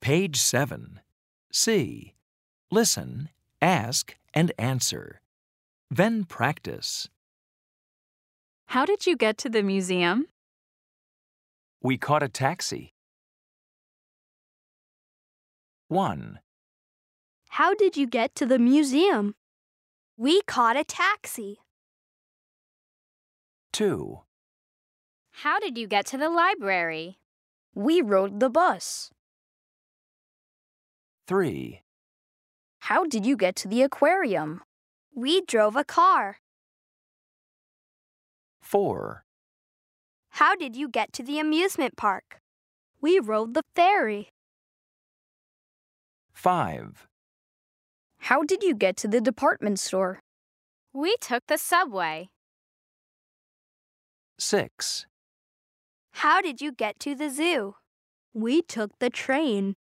Page 7. C. Listen, ask, and answer. Then practice. How did you get to the museum? We caught a taxi. 1, How did you get to the museum? We caught a taxi. 2, How did you get to the library? We rode the bus. 3, How did you get to the aquarium? We drove a car. 4, How did you get to the amusement park? We rode the ferry. 5, How did you get to the department store? We took the subway. 6, How did you get to the zoo? We took the train.